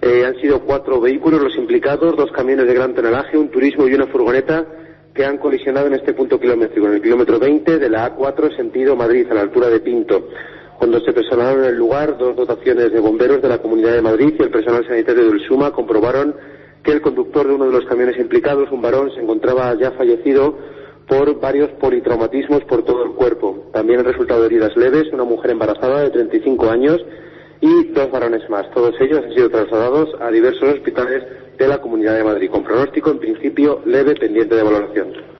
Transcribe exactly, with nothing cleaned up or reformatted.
Eh, han sido cuatro vehículos los implicados, dos camiones de gran tonelaje, un turismo y una furgoneta que han colisionado en este punto kilométrico, en el kilómetro veinte de la A cuatro sentido Madrid, a la altura de Pinto. Cuando se personaron en el lugar, dos dotaciones de bomberos de la Comunidad de Madrid y el personal sanitario del SUMA comprobaron que el conductor de uno de los camiones implicados, un varón, se encontraba ya fallecido por varios politraumatismos por todo el cuerpo. También han resultado heridas leves, una mujer embarazada de treinta y cinco años y dos varones más. Todos ellos han sido trasladados a diversos hospitales de la Comunidad de Madrid, con pronóstico en principio leve, pendiente de valoración.